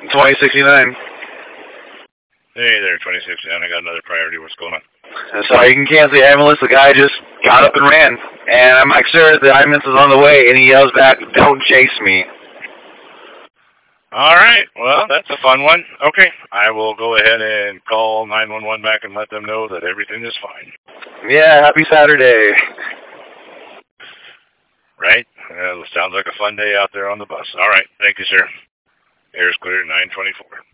2069. Hey there, 2069. I got another priority. What's going on? Sorry, you can cancel the ambulance. The guy just got up and ran. And I'm not sure the ambulance is on the way, and he yells back, "Don't chase me." All right. Well, that's a fun one. Okay. I will go ahead and call 911 back and let them know that everything is fine. Yeah, happy Saturday. Right? Sounds like a fun day out there on the bus. All right. Thank you, sir. Air's clear, 924.